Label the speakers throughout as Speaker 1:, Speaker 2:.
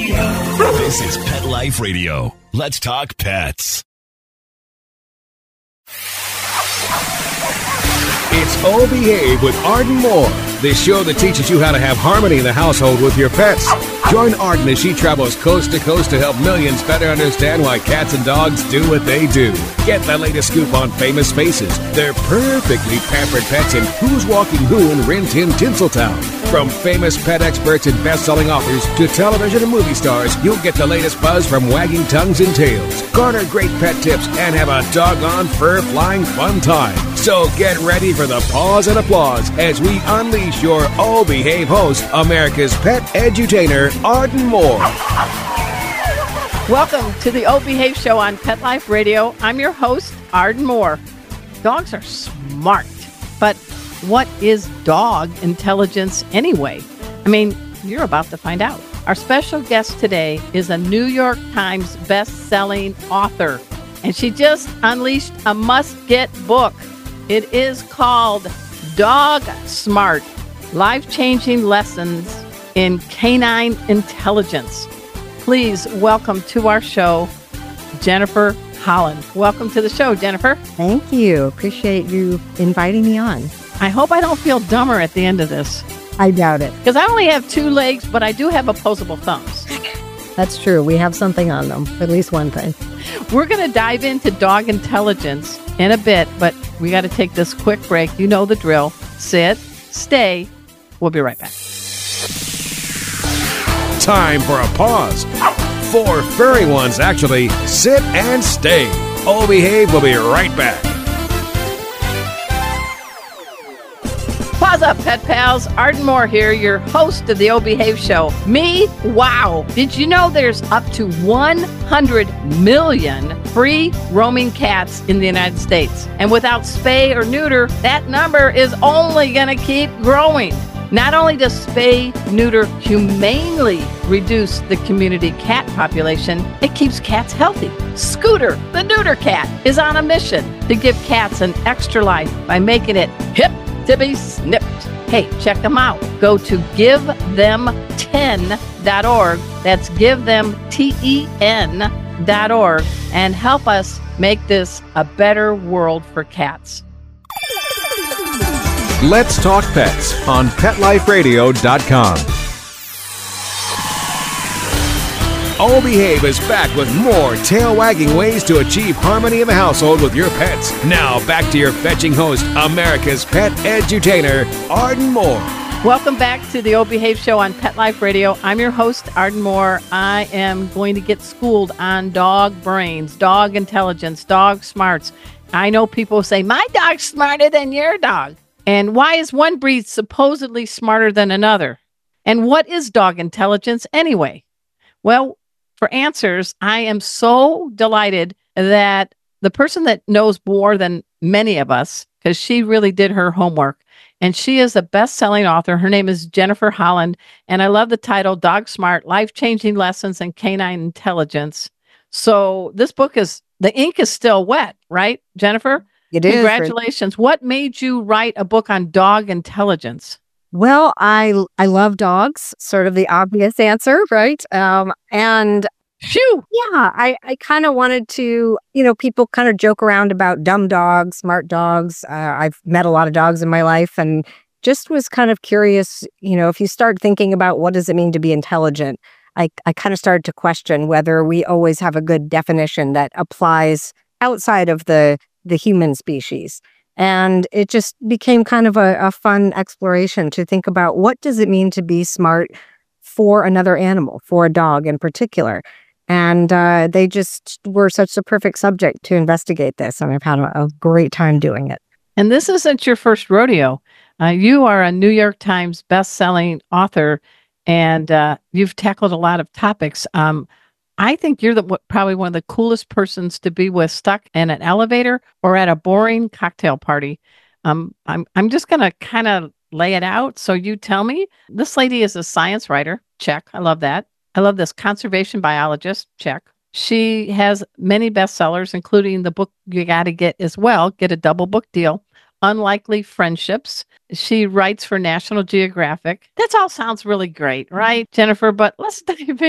Speaker 1: This is Pet Life Radio. Let's talk pets.
Speaker 2: It's Oh Behave with Arden Moore, the show that teaches you how to have harmony in the household with your pets. Join Arden as she travels coast to coast to help millions better understand why cats and dogs do what they do. Get the latest scoop on famous faces, their perfectly pampered pets, and who's walking who in Rin Tin Tinseltown. From famous pet experts and best-selling authors to television and movie stars, you'll get the latest buzz from wagging tongues and tails, garner great pet tips, and have a doggone fur-flying fun time. So get ready for the pause and applause as we unleash your Oh Behave host, America's pet edutainer, Arden Moore.
Speaker 3: Welcome to the Oh Behave Show on Pet Life Radio. I'm your host, Arden Moore. Dogs are smart, but what is dog intelligence anyway? I mean, you're about to find out. Our special guest today is a New York Times best-selling author, and she just unleashed a must-get book. It is called Dog Smart, Life-Changing Lessons in Canine Intelligence. Please welcome to our show, Jennifer Holland. Welcome to the show, Jennifer.
Speaker 4: Thank you. Appreciate you inviting me on.
Speaker 3: I hope I don't feel dumber at the end of this.
Speaker 4: I doubt it.
Speaker 3: Because I only have 2 legs, but I do have opposable thumbs.
Speaker 4: That's true. We have something on them, at least one thing.
Speaker 3: We're going to dive into dog intelligence in a bit, but we got to take this quick break. You know the drill. Sit, stay. We'll be right back.
Speaker 2: Time for a pause. 4 furry ones, actually. Sit and stay. Oh Behave will be right back.
Speaker 3: Pause up, pet pals. Arden Moore here, your host of the Oh Behave Show. Me? Wow. Did you know there's up to 100 million free roaming cats in the United States? And without spay or neuter, that number is only going to keep growing. Not only does spay-neuter humanely reduce the community cat population, it keeps cats healthy. Scooter, the neuter cat, is on a mission to give cats an extra life by making it hip to be snipped. Hey, check them out. Go to GiveThem10.org. That's GiveThem10.org and help us make this a better world for cats.
Speaker 2: Let's Talk Pets on PetLifeRadio.com. Oh Behave is back with more tail-wagging ways to achieve harmony in the household with your pets. Now, back to your fetching host, America's pet edutainer, Arden Moore.
Speaker 3: Welcome back to the Oh Behave Show on Pet Life Radio. I'm your host, Arden Moore. I am going to get schooled on dog brains, dog intelligence, dog smarts. I know people say, my dog's smarter than your dog. And why is one breed supposedly smarter than another? And what is dog intelligence anyway? Well, for answers, I am so delighted that the person that knows more than many of us, because she really did her homework, and she is a best-selling author. Her name is Jennifer Holland, and I love the title, Dog Smart, Life-Changing Lessons in Canine Intelligence. So this book is, the ink is still wet, right, Jennifer?
Speaker 4: It is.
Speaker 3: Congratulations. What made you write a book on dog intelligence?
Speaker 4: Well, I love dogs, sort of the obvious answer, right? And
Speaker 3: Phew.
Speaker 4: yeah, I kind of wanted to, people kind of joke around about dumb dogs, smart dogs. I've met a lot of dogs in my life and just was kind of curious, if you start thinking about what does it mean to be intelligent, I kind of started to question whether we always have a good definition that applies outside of the human species. And it just became kind of a fun exploration to think about what does it mean to be smart for another animal, for a dog in particular. And they just were such a perfect subject to investigate this. And I've had a great time doing it.
Speaker 3: And this isn't your first rodeo. You are a New York Times best-selling author, and you've tackled a lot of topics. I think you're probably one of the coolest persons to be with stuck in an elevator or at a boring cocktail party. I'm just going to kind of lay it out. So you tell me. This lady is a science writer. Check. I love that. I love this conservation biologist. Check. She has many bestsellers, including the book you got to get as well. Get a double book deal. Unlikely Friendships. She writes for National Geographic. That all sounds really great, right, Jennifer? But let's dive in.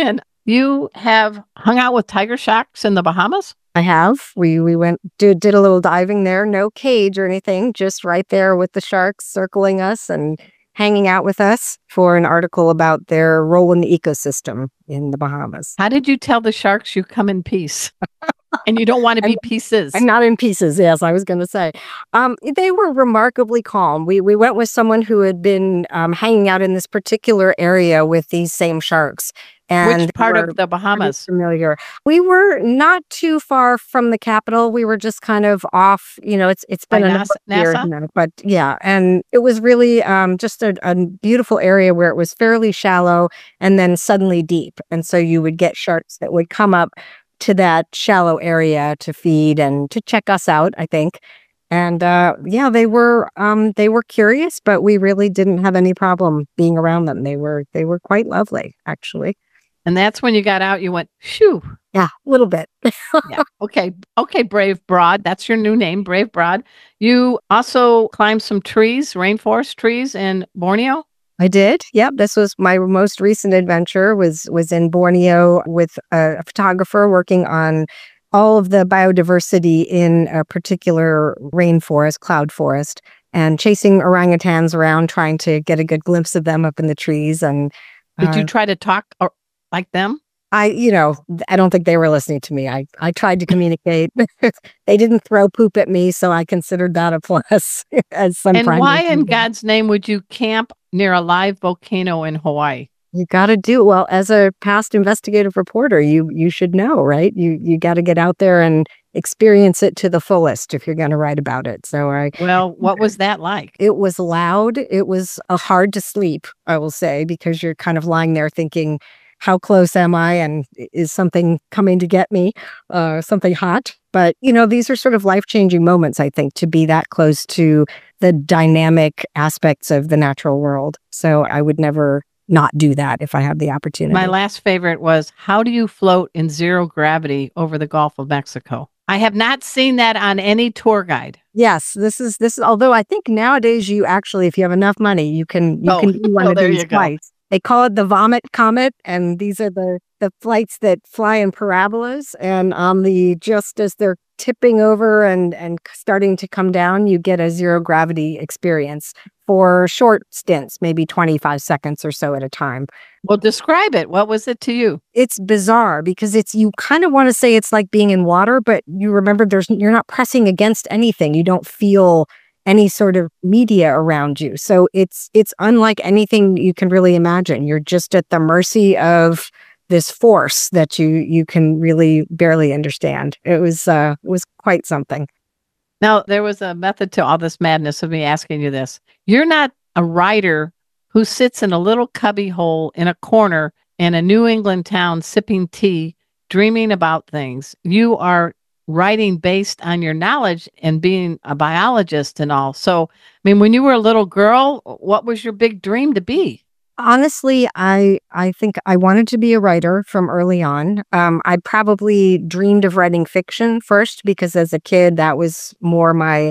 Speaker 3: You have hung out with tiger sharks in the Bahamas?
Speaker 4: I have. We went did a little diving there, no cage or anything, just right there with the sharks circling us and hanging out with us for an article about their role in the ecosystem in the Bahamas.
Speaker 3: How did you tell the sharks you come in peace? And you don't want to be pieces.
Speaker 4: I'm not in pieces, yes, I was going to say. They were remarkably calm. We went with someone who had been hanging out in this particular area with these same sharks. And
Speaker 3: which part of the Bahamas?
Speaker 4: Familiar. We were not too far from the capital. We were just kind of off. It's been a number of years now, but yeah. And it was really just a beautiful area where it was fairly shallow and then suddenly deep. And so you would get sharks that would come up to that shallow area to feed and to check us out, I think. And yeah, they were curious, but we really didn't have any problem being around them. They were quite lovely, actually.
Speaker 3: And that's when you got out, you went, shoo.
Speaker 4: Yeah, a little bit.
Speaker 3: Yeah. Okay, Brave Broad. That's your new name, Brave Broad. You also climbed some trees, rainforest trees in Borneo?
Speaker 4: I did. Yep. This was my most recent adventure was in Borneo with a photographer working on all of the biodiversity in a particular rainforest, cloud forest, and chasing orangutans around, trying to get a good glimpse of them up in the trees. And
Speaker 3: did you try to talk like them?
Speaker 4: I don't think they were listening to me. I tried to communicate. They didn't throw poop at me, so I considered that a plus. As some
Speaker 3: and why in God's name would you camp near a live volcano in Hawaii?
Speaker 4: You got to do well. As a past investigative reporter, you should know, right? You got to get out there and experience it to the fullest if you're going to write about it. So
Speaker 3: what was that like?
Speaker 4: It was loud. It was hard to sleep, I will say, because you're kind of lying there thinking, how close am I? And is something coming to get me? Something hot? But, these are sort of life-changing moments, I think, to be that close to the dynamic aspects of the natural world. So I would never not do that if I had the opportunity.
Speaker 3: My last favorite was, how do you float in zero gravity over the Gulf of Mexico? I have not seen that on any tour guide.
Speaker 4: Yes, this is, although I think nowadays you actually, if you have enough money, you can do one of these flights. They call it the Vomit Comet, and these are the flights that fly in parabolas. And on just as they're tipping over and starting to come down, you get a zero gravity experience for short stints, maybe 25 seconds or so at a time.
Speaker 3: Well, describe it. What was it to you?
Speaker 4: It's bizarre because you kind of want to say it's like being in water, but you remember you're not pressing against anything. You don't feel any sort of media around you. So it's unlike anything you can really imagine. You're just at the mercy of this force that you can really barely understand. It was quite something.
Speaker 3: Now, there was a method to all this madness of me asking you this. You're not a writer who sits in a little cubby hole in a corner in a New England town sipping tea, dreaming about things. You are writing based on your knowledge and being a biologist and all. So, when you were a little girl, what was your big dream to be?
Speaker 4: Honestly, I think I wanted to be a writer from early on. I probably dreamed of writing fiction first because as a kid, that was more my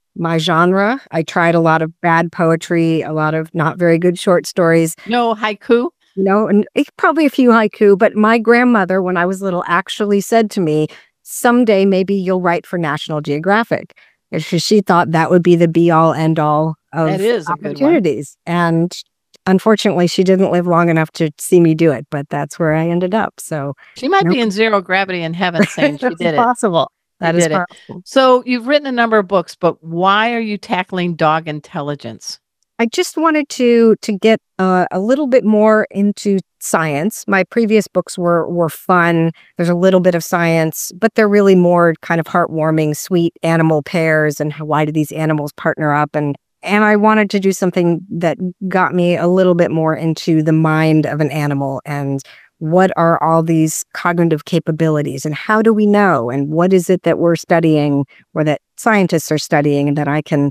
Speaker 4: genre. I tried a lot of bad poetry, a lot of not very good short stories.
Speaker 3: No haiku?
Speaker 4: No, and probably a few haiku. But my grandmother, when I was little, actually said to me, someday maybe you'll write for National Geographic. She thought that would be the be-all, end-all of opportunities. And unfortunately, she didn't live long enough to see me do it, but that's where I ended up. So
Speaker 3: she might be in zero gravity in heaven saying she did it.
Speaker 4: Possible. That is possible.
Speaker 3: So you've written a number of books, but why are you tackling dog intelligence?
Speaker 4: I just wanted to get a little bit more into science. My previous books were fun. There's a little bit of science, but they're really more kind of heartwarming, sweet animal pairs and why do these animals partner up. And I wanted to do something that got me a little bit more into the mind of an animal and what are all these cognitive capabilities and how do we know and what is it that we're studying or that scientists are studying and that I can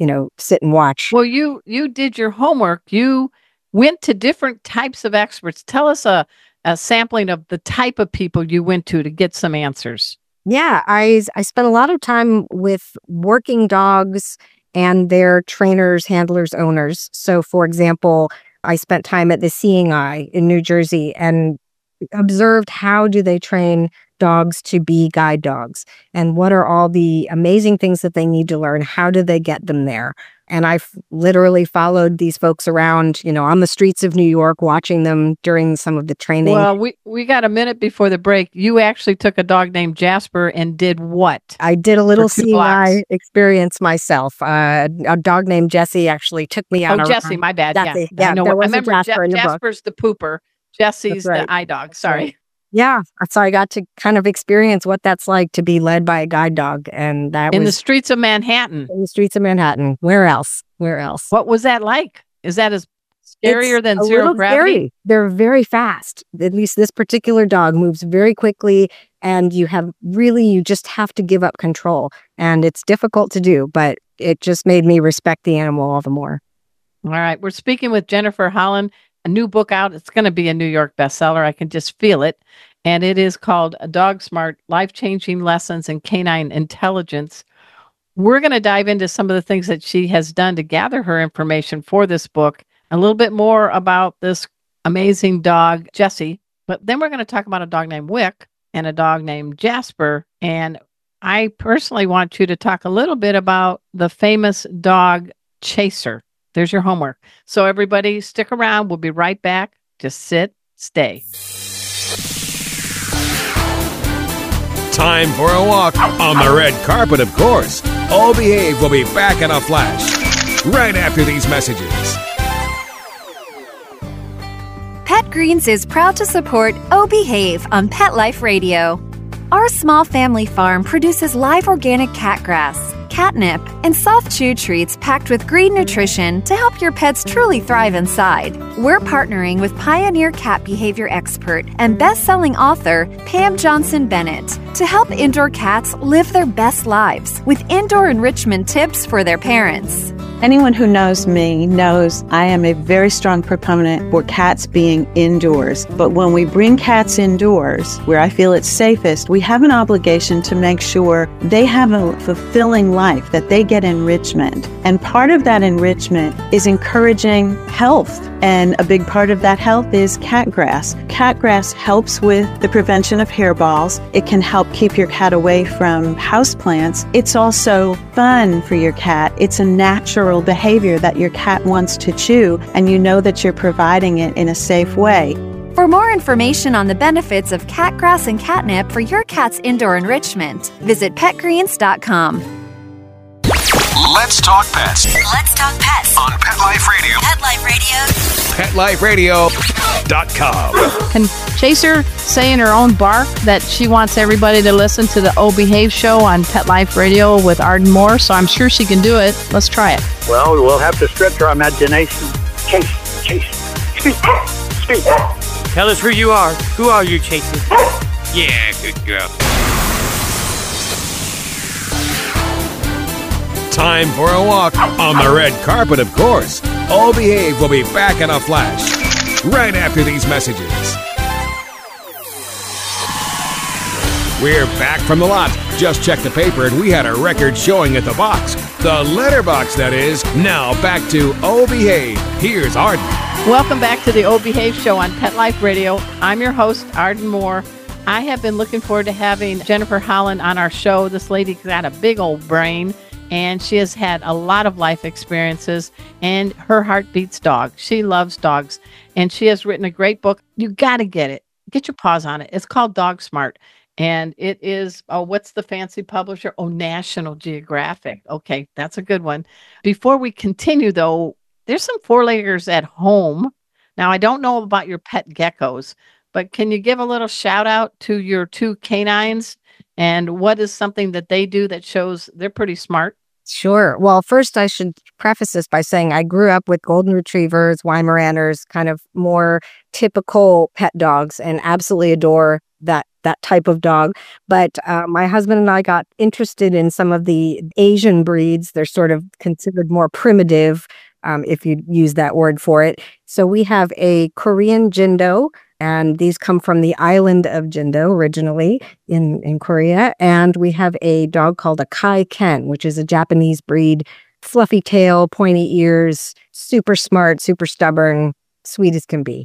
Speaker 4: sit and watch.
Speaker 3: Well, you did your homework. You went to different types of experts. Tell us a sampling of the type of people you went to get some answers.
Speaker 4: Yeah, I spent a lot of time with working dogs and their trainers, handlers, owners. So, for example, I spent time at the Seeing Eye in New Jersey, and observed how do they train dogs to be guide dogs and what are all the amazing things that they need to learn. How do they get them there? And I've literally followed these folks around, on the streets of New York, watching them during some of the training.
Speaker 3: Well, we got a minute before the break. You actually took a dog named Jasper and did what?
Speaker 4: I did a little CY experience myself. A dog named Jessie actually took me on.
Speaker 3: Jessie, my bad.
Speaker 4: Jessie.
Speaker 3: Yeah,
Speaker 4: I remember
Speaker 3: Jasper's the pooper. Jessie's the eye dog. Sorry.
Speaker 4: Yeah. So I got to kind of experience what that's like to be led by a guide dog. And that
Speaker 3: in
Speaker 4: was
Speaker 3: the streets of Manhattan.
Speaker 4: In the streets of Manhattan. Where else?
Speaker 3: What was that like? Is that as scarier than zero gravity?
Speaker 4: Scary. They're very fast. At least this particular dog moves very quickly. And you just have to give up control. And it's difficult to do, but it just made me respect the animal all the more.
Speaker 3: All right. We're speaking with Jennifer Holland. A new book out. It's going to be a New York bestseller. I can just feel it. And it is called Dog Smart, Life-Changing Lessons in Canine Intelligence. We're going to dive into some of the things that she has done to gather her information for this book, a little bit more about this amazing dog, Jessie. But then we're going to talk about a dog named Wick and a dog named Jasper. And I personally want you to talk a little bit about the famous dog Chaser. There's your homework. So everybody stick around. We'll be right back. Just stay.
Speaker 2: Time for a walk on the red carpet, of course. All Behave will be back in a flash right after these messages.
Speaker 5: Pet Greens is proud to support Oh Behave on Pet Life Radio. Our small family farm produces live organic cat grass, catnip, and soft chew treats packed with green nutrition to help your pets truly thrive inside. We're partnering with pioneer cat behavior expert and best-selling author Pam Johnson Bennett to help indoor cats live their best lives with indoor enrichment tips for their parents.
Speaker 6: Anyone who knows me knows I am a very strong proponent for cats being indoors. But when we bring cats indoors, where I feel it's safest, we have an obligation to make sure they have a fulfilling life, that they get enrichment. And part of that enrichment is encouraging health. And a big part of that health is cat grass. Cat grass helps with the prevention of hairballs. It can help keep your cat away from houseplants. It's also fun for your cat. It's a natural behavior that your cat wants to chew, and you know that you're providing it in a safe way.
Speaker 5: For more information on the benefits of cat grass and catnip for your cat's indoor enrichment, visit petgreens.com.
Speaker 1: Let's talk pets.
Speaker 7: Let's talk pets
Speaker 1: On Pet Life Radio.
Speaker 7: Pet Life Radio.
Speaker 1: PetLifeRadio.com.
Speaker 3: Can Chaser say in her own bark that she wants everybody to listen to the Oh Behave show on Pet Life Radio with Arden Moore? So I'm sure she can do it. Let's try it.
Speaker 8: Well, we'll have to stretch our imagination. Chase, speak, speak.
Speaker 9: Tell us who you are. Who are you, Chaser? Yeah, good girl.
Speaker 2: Time for a walk on the red carpet, of course. All Behave will be back in a flash right after these messages. We're back from the lot. Just checked the paper and we had a record showing at the box. The letterbox, that is. Now back to Oh Behave. Here's Arden.
Speaker 3: Welcome back to the Oh Behave show on Pet Life Radio. I'm your host, Arden Moore. I have been looking forward to having Jennifer Holland on our show. This lady's got a big old brain, and she has had a lot of life experiences, and her heart beats dogs. She loves dogs, and she has written a great book. You got to get it. Get your paws on it. It's called Dog Smart, and it is, what's the fancy publisher? Oh, National Geographic. Okay, that's a good one. Before we continue, though, there's some four-leggers at home. Now, I don't know about your pet geckos, but can you give a little shout out to your two canines? And what is something that they do that shows they're pretty smart?
Speaker 4: Sure. Well, first I should preface this by saying I grew up with golden retrievers, Weimaraners, kind of more typical pet dogs, and absolutely adore that type of dog. But my husband and I got interested in some of the Asian breeds. They're sort of considered more primitive, if you use that word for it. So we have a Korean Jindo, and these come from the island of Jindo originally in Korea. And we have a dog called a Kai Ken, which is a Japanese breed, fluffy tail, pointy ears, super smart, super stubborn, sweet as can be.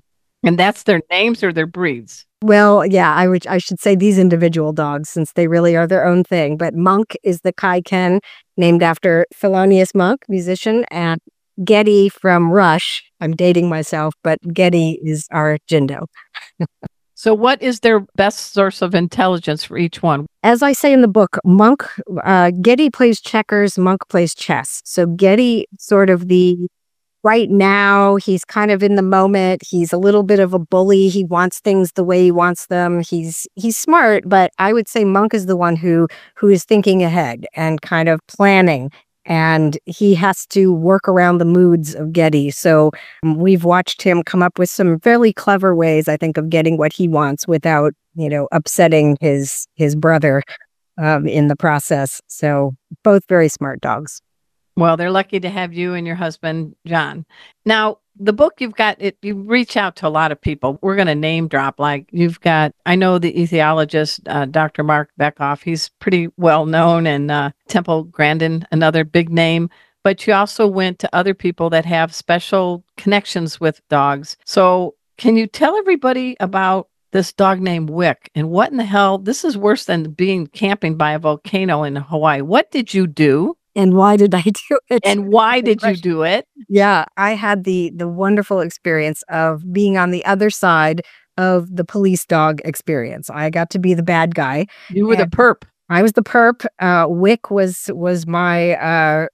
Speaker 3: And that's their names or their breeds?
Speaker 4: Well, yeah, I should say these individual dogs since they really are their own thing. But Monk is the Kai Ken, named after Thelonious Monk, musician, and Getty from Rush. I'm dating myself, but Getty is our Jindo.
Speaker 3: So what is their best source of intelligence for each one?
Speaker 4: As I say in the book, Getty plays checkers, Monk plays chess. So Getty sort of right now, he's kind of in the moment. He's a little bit of a bully. He wants things the way he wants them. He's smart, but I would say Monk is the one who is thinking ahead and kind of planning. And he has to work around the moods of Getty. So we've watched him come up with some fairly clever ways, I think, of getting what he wants without, upsetting his brother in the process. So both very smart dogs.
Speaker 3: Well, they're lucky to have you and your husband, John. Now, the book you reach out to a lot of people. We're going to name drop. Like I know the ethiologist, Dr. Mark Beckhoff. He's pretty well known, and Temple Grandin, another big name. But you also went to other people that have special connections with dogs. So can you tell everybody about this dog named Wick and what in the hell? This is worse than being camping by a volcano in Hawaii. What did you do?
Speaker 4: And why did I do it?
Speaker 3: And why did you do it?
Speaker 4: Yeah, I had the wonderful experience of being on the other side of the police dog experience. I got to be the bad guy.
Speaker 3: You were the perp.
Speaker 4: I was the perp. Wick was my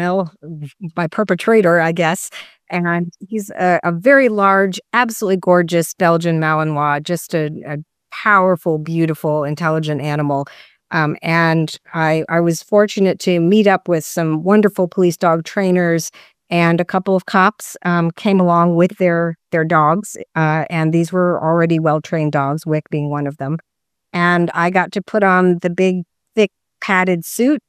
Speaker 4: my perpetrator, I guess. And he's a very large, absolutely gorgeous Belgian Malinois, just a powerful, beautiful, intelligent animal. And I was fortunate to meet up with some wonderful police dog trainers, and a couple of cops came along with their dogs. And these were already well-trained dogs, Wick being one of them. And I got to put on the big, thick, padded suit.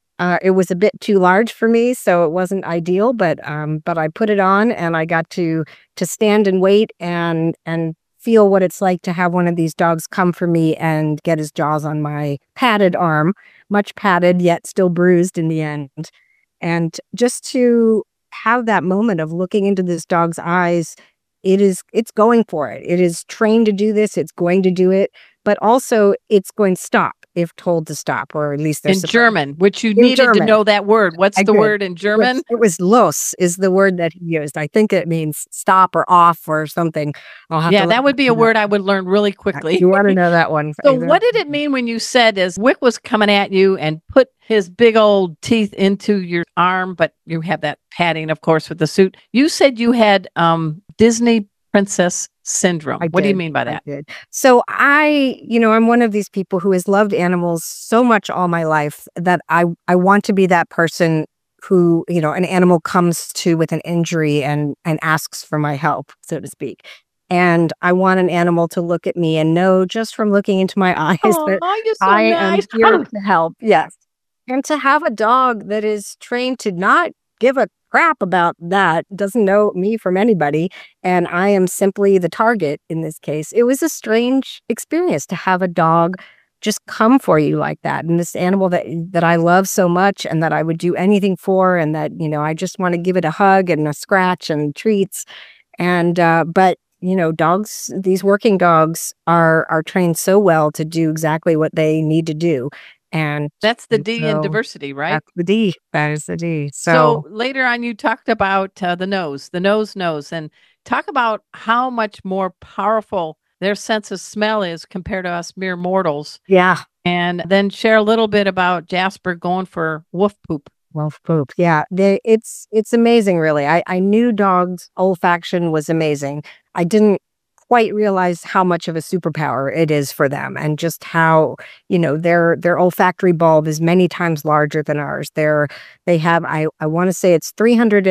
Speaker 4: It was a bit too large for me, so it wasn't ideal, but I put it on, and I got to stand and wait and feel what it's like to have one of these dogs come for me and get his jaws on my padded arm, much padded, yet still bruised in the end. And just to have that moment of looking into this dog's eyes, it's going for it. It is trained to do this. It's going to do it, but also it's going to stop if told to stop, or at least
Speaker 3: in German, which you needed to know that word. What's the word in German?
Speaker 4: It was los is the word that he used. I think it means stop or off or something.
Speaker 3: That would be a word I would learn really quickly.
Speaker 4: You want to know that one.
Speaker 3: So what did it mean when you said as Wick was coming at you and put his big old teeth into your arm, but you have that padding, of course, with the suit. You said you had Disney princess syndrome. What do you mean by that?
Speaker 4: I did. So I'm one of these people who has loved animals so much all my life that I want to be that person who, an animal comes to with an injury and asks for my help, so to speak. And I want an animal to look at me and know just from looking into my eyes that I am here to help. Yes. And to have a dog that is trained to not give a crap about that, doesn't know me from anybody, and I am simply the target in this case. It was a strange experience to have a dog just come for you like that. And this animal that I love so much and that I would do anything for, and that, I just want to give it a hug and a scratch and treats. And, but dogs, these working dogs are trained so well to do exactly what they need to do. And
Speaker 3: that's the D in diversity, right?
Speaker 4: That's the D. That is the D.
Speaker 3: So later on, you talked about the nose, and talk about how much more powerful their sense of smell is compared to us mere mortals.
Speaker 4: Yeah.
Speaker 3: And then share a little bit about Jasper going for wolf poop.
Speaker 4: Wolf poop. Yeah. It's amazing, really. I knew dogs' olfaction was amazing. I didn't quite realize how much of a superpower it is for them, and just how, their olfactory bulb is many times larger than ours. They have, I want to say it's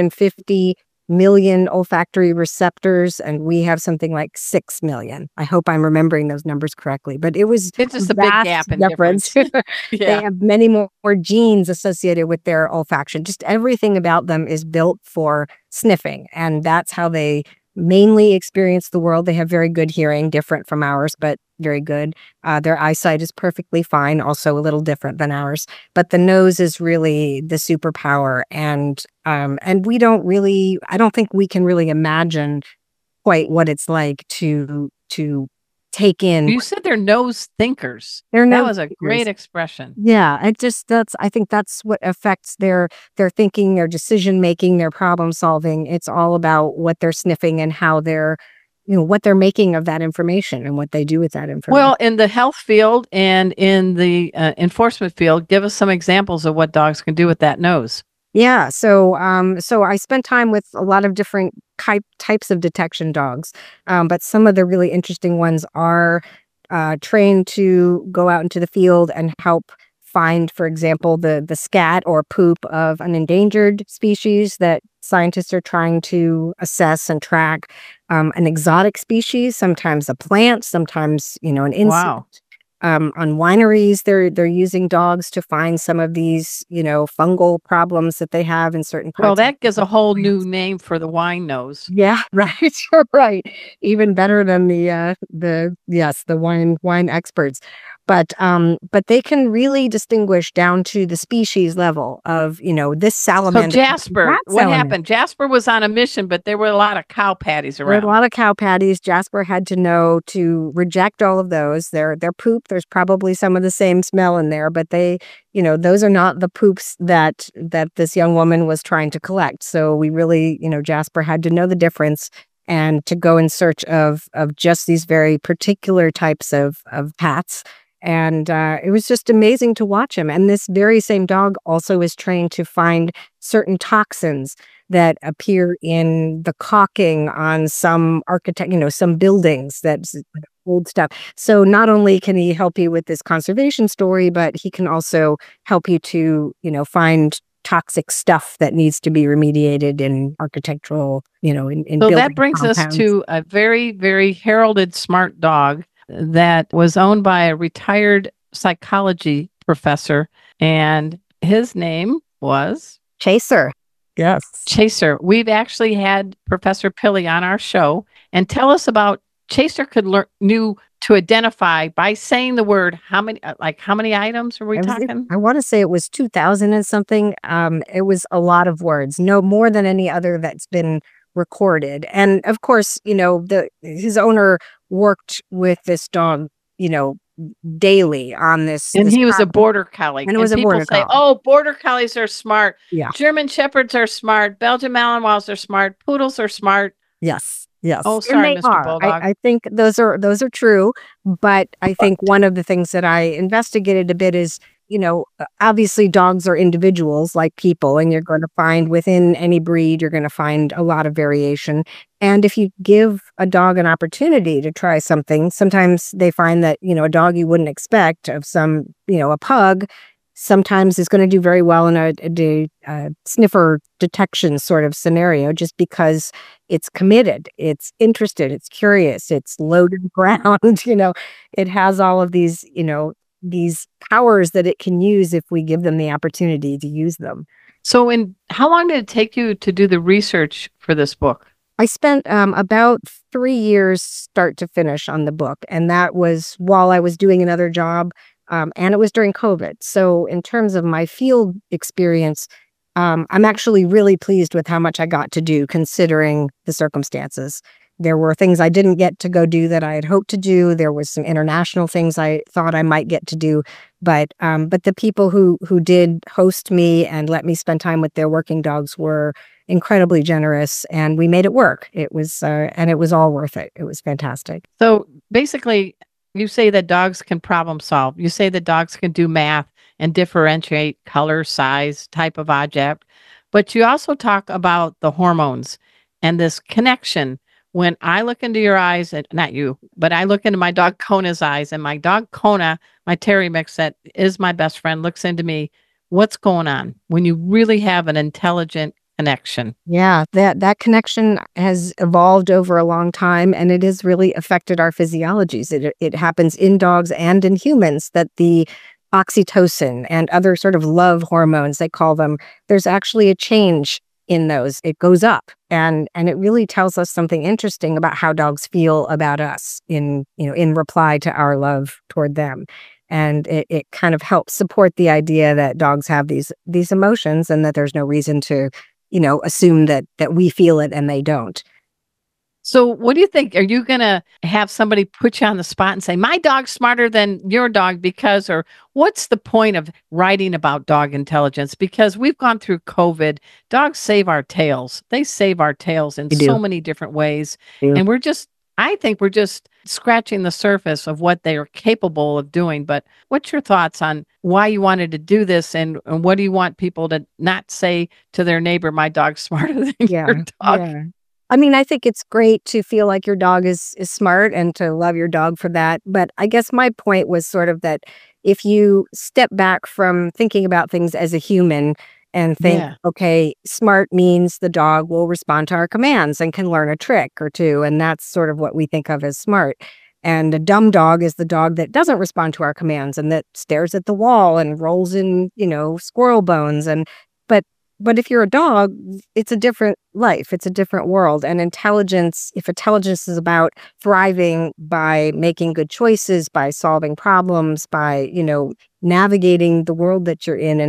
Speaker 4: 350 million olfactory receptors, and we have something like 6 million. I hope I'm remembering those numbers correctly, but it's
Speaker 3: just a big gap in difference.
Speaker 4: They have many more genes associated with their olfaction. Just everything about them is built for sniffing, and that's how they mainly experience the world. They have very good hearing, different from ours, but very good. Their eyesight is perfectly fine, also a little different than ours. But the nose is really the superpower, and we don't really, I don't think we can really imagine quite what it's like to take in.
Speaker 3: You said they're nose thinkers.
Speaker 4: That
Speaker 3: was a great expression.
Speaker 4: Yeah, I think that's what affects their thinking, their decision making, their problem solving. It's all about what they're sniffing and how they're, what they're making of that information and what they do with that information.
Speaker 3: Well, in the health field and in the enforcement field, give us some examples of what dogs can do with that nose.
Speaker 4: Yeah, so I spent time with a lot of different types of detection dogs, but some of the really interesting ones are trained to go out into the field and help find, for example, the scat or poop of an endangered species that scientists are trying to assess and track, an exotic species, sometimes a plant, sometimes an insect.
Speaker 3: Wow.
Speaker 4: On wineries, they're using dogs to find some of these, fungal problems that they have in certain parts.
Speaker 3: Well, that gives a whole new name for the wine nose.
Speaker 4: Yeah, right. You're right. Even better than the wine experts. But they can really distinguish down to the species level of, this salamander.
Speaker 3: So Jasper, what happened? Jasper was on a mission, but there were a lot of cow patties around.
Speaker 4: There were a lot of cow patties. Jasper had to know to reject all of those. Their poop, there's probably some of the same smell in there, but they, those are not the poops that this young woman was trying to collect. So we really, Jasper had to know the difference and to go in search of just these very particular types of pats. And it was just amazing to watch him. And this very same dog also is trained to find certain toxins that appear in the caulking on some some buildings, that's old stuff. So not only can he help you with this conservation story, but he can also help you to, find toxic stuff that needs to be remediated in architectural, in
Speaker 3: So that brings
Speaker 4: compounds.
Speaker 3: us to a very, very heralded smart dog that was owned by a retired psychology professor, and his name was
Speaker 4: Chaser. Yes.
Speaker 3: Chaser. We've actually had Professor Pilley on our show, and tell us about Chaser knew to identify by saying the word. How many items are we talking?
Speaker 4: I want to say it was 2,000 and something. It was a lot of words, no more than any other that's been recorded. And of course, his owner worked with this dog, daily on this.
Speaker 3: And he was a border collie.
Speaker 4: And it was a border collie.
Speaker 3: Oh, border collies are smart.
Speaker 4: Yeah.
Speaker 3: German shepherds are smart. Belgian Malinois are smart. Poodles are smart.
Speaker 4: Yes. Yes.
Speaker 3: Oh, sorry,
Speaker 4: Mr.
Speaker 3: Bulldog.
Speaker 4: I think those are true. But I think one of the things that I investigated a bit is, obviously dogs are individuals like people, and you're going to find within any breed, you're going to find a lot of variation. And if you give a dog an opportunity to try something, sometimes they find that, a dog you wouldn't expect of some, a pug, sometimes is going to do very well in a sniffer detection sort of scenario, just because it's committed, it's interested, it's curious, it's low to the ground, it has all of these, these powers that it can use if we give them the opportunity to use them.
Speaker 3: So how long did it take you to do the research for this book?
Speaker 4: I spent about 3 years start to finish on the book. And that was while I was doing another job. And it was during COVID. So in terms of my field experience, I'm actually really pleased with how much I got to do considering the circumstances. There were things I didn't get to go do that I had hoped to do. There was some international things I thought I might get to do. But the people who did host me and let me spend time with their working dogs were incredibly generous, and we made it work. It was and it was all worth it. It was fantastic.
Speaker 3: So basically, you say that dogs can problem solve. You say that dogs can do math and differentiate color, size, type of object. But you also talk about the hormones and this connection. When I look into your eyes, and not you, but I look into my dog Kona's eyes, and my dog Kona, my Terry mix that is my best friend, looks into me, what's going on when you really have an intelligent connection?
Speaker 4: Yeah, that connection has evolved over a long time, and it has really affected our physiologies. It happens in dogs and in humans, that the oxytocin and other sort of love hormones, they call them, there's actually a change in those. It goes up, and it really tells us something interesting about how dogs feel about us in reply to our love toward them. And it kind of helps support the idea that dogs have these emotions, and that there's no reason to assume that we feel it and they don't.
Speaker 3: So what do you think? Are you going to have somebody put you on the spot and say, my dog's smarter than your dog because, or what's the point of writing about dog intelligence? Because we've gone through COVID. Dogs save our tails. They save our tails in so many different ways. And I think we're just scratching the surface of what they are capable of doing. But what's your thoughts on why you wanted to do this, and what do you want people to not say to their neighbor, my dog's smarter than your dog?
Speaker 4: Yeah. I mean, I think it's great to feel like your dog is smart and to love your dog for that. But I guess my point was sort of that if you step back from thinking about things as a human and think, okay, smart means the dog will respond to our commands and can learn a trick or two. And that's sort of what we think of as smart. And a dumb dog is the dog that doesn't respond to our commands and that stares at the wall and rolls in, squirrel bones. But if you're a dog, it's a different life. It's a different world. And if intelligence is about thriving by making good choices, by solving problems, by, navigating the world that you're in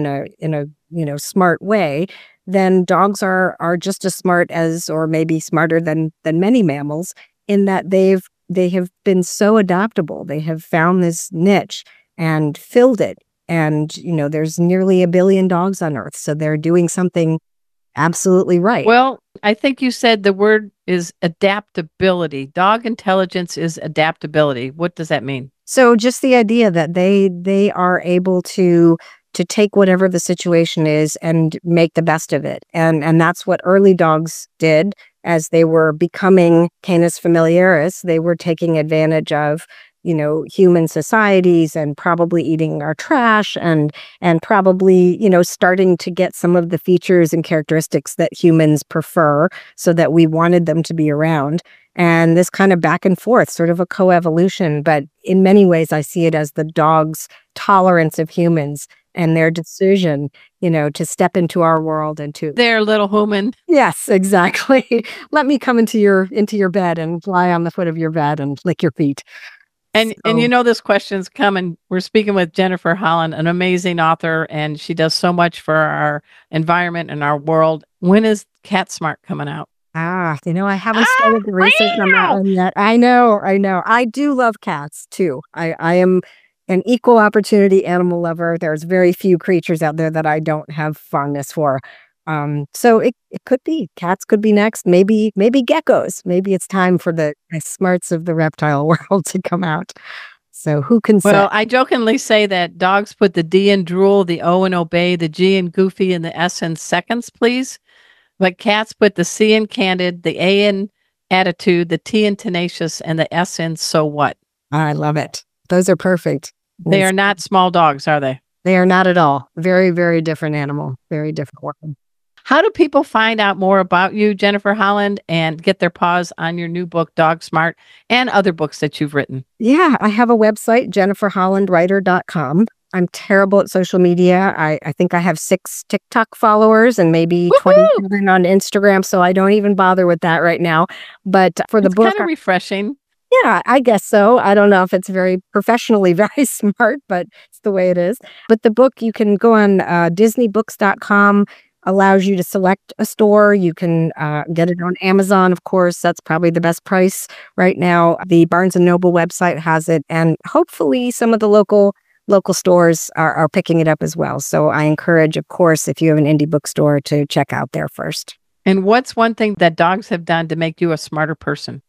Speaker 4: a smart way, then dogs are just as smart as, or maybe smarter than many mammals, in that they have been so adaptable. They have found this niche and filled it. And, there's nearly 1 billion dogs on Earth. So they're doing something absolutely right.
Speaker 3: Well, I think you said the word is adaptability. Dog intelligence is adaptability. What does that mean?
Speaker 4: So just the idea that they are able to take whatever the situation is and make the best of it. And that's what early dogs did as they were becoming Canis familiaris. They were taking advantage of human societies and probably eating our trash and probably, starting to get some of the features and characteristics that humans prefer so that we wanted them to be around. And this kind of back and forth, sort of a coevolution. But in many ways, I see it as the dog's tolerance of humans and their decision, to step into our world and to
Speaker 3: their little human.
Speaker 4: Yes, exactly. Let me come into your bed and lie on the foot of your bed and lick your feet.
Speaker 3: And this question's coming. We're speaking with Jennifer Holland, an amazing author, and she does so much for our environment and our world. When is Cat Smart coming out?
Speaker 4: I haven't started the research on that one yet. I know. I do love cats too. I am an equal opportunity animal lover. There's very few creatures out there that I don't have fondness for. So it could be cats, could be next. Maybe geckos. Maybe it's time for the smarts of the reptile world to come out. So who can say?
Speaker 3: Well, I jokingly say that dogs put the D in drool, the O in obey, the G in goofy, and the S in seconds, please. But cats put the C in candid, the A in attitude, the T in tenacious, and the S in so what?
Speaker 4: I love it. Those are perfect.
Speaker 3: They are not small dogs, are they?
Speaker 4: They are not at all. Very, very different animal. Very different world.
Speaker 3: How do people find out more about you, Jennifer Holland, and get their paws on your new book, Dog Smart, and other books that you've written?
Speaker 4: Yeah, I have a website, jenniferhollandwriter.com. I'm terrible at social media. I think I have 6 TikTok followers and maybe 27 on Instagram, so I don't even bother with that right now. But for the book,
Speaker 3: it's kind of refreshing.
Speaker 4: Yeah, I guess so. I don't know if it's very professionally very smart, but it's the way it is. But the book, you can go on DisneyBooks.com. Allows you to select a store. You can get it on Amazon, of course. That's probably the best price right now. The Barnes & Noble website has it, and hopefully some of the local stores are picking it up as well. So I encourage, of course, if you have an indie bookstore, to check out there first.
Speaker 3: And what's one thing that dogs have done to make you a smarter person?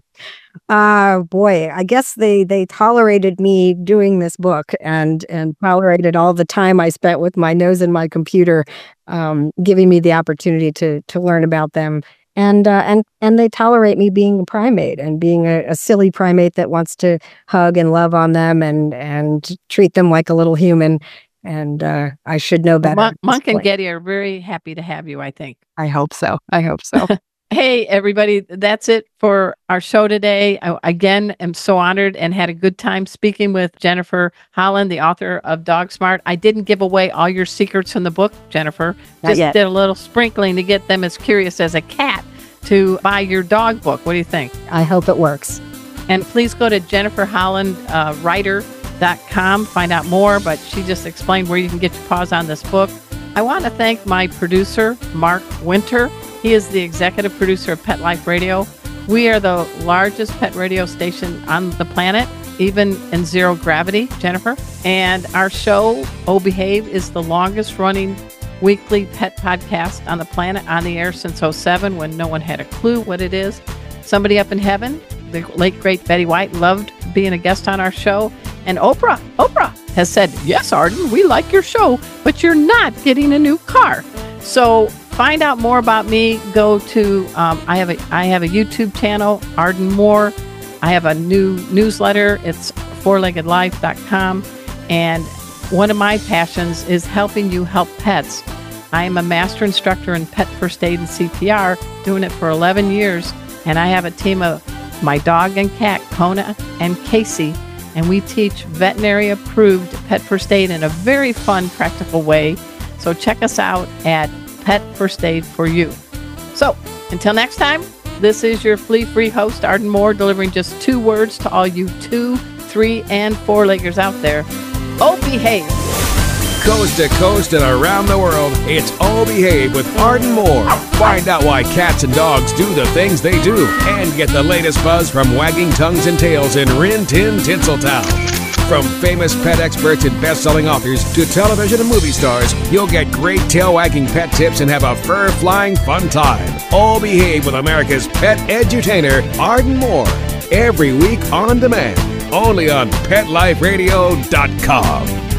Speaker 4: Boy, I guess they tolerated me doing this book and tolerated all the time I spent with my nose in my computer, giving me the opportunity to learn about them. And they tolerate me being a primate and being a silly primate that wants to hug and love on them and treat them like a little human. And I should know better.
Speaker 3: Monk and Getty are very happy to have you, I think.
Speaker 4: I hope so.
Speaker 3: Hey, everybody, that's it for our show today. I, again, am so honored and had a good time speaking with Jennifer Holland, the author of Dog Smart. I didn't give away all your secrets in the book, Jennifer. Just did a little sprinkling to get them as curious as a cat to buy your dog book. What do you think?
Speaker 4: I hope it works.
Speaker 3: And please go to jenniferhollandwriter.com, find out more, but she just explained where you can get your paws on this book. I want to thank my producer, Mark Winter. He is the executive producer of Pet Life Radio. We are the largest pet radio station on the planet, even in zero gravity, Jennifer. And our show, Oh Behave, is the longest running weekly pet podcast on the planet, on the air since 2007, when no one had a clue what it is. Somebody up in heaven, the late, great Betty White, loved being a guest on our show. And Oprah has said, yes, Arden, we like your show, but you're not getting a new car. So find out more about me. Go to, I have a YouTube channel, Arden Moore. I have a new newsletter. It's fourleggedlife.com. And one of my passions is helping you help pets. I am a master instructor in pet first aid and CPR, doing it for 11 years. And I have a team of my dog and cat, Kona and Casey. And we teach veterinary-approved pet first aid in a very fun, practical way. So check us out at Pet First Aid for You. So, until next time, this is your flea-free host, Arden Moore, delivering just 2 words to all you 2, 3, and 4-leggers out there. Oh, behave.
Speaker 2: Coast to coast and around the world, it's Oh Behave with Arden Moore. Find out why cats and dogs do the things they do, and get the latest buzz from wagging tongues and tails in Rin Tin Tinseltown. From famous pet experts and best-selling authors to television and movie stars, you'll get great tail-wagging pet tips and have a fur-flying fun time. Oh Behave with America's pet edutainer, Arden Moore. Every week on demand, only on PetLifeRadio.com.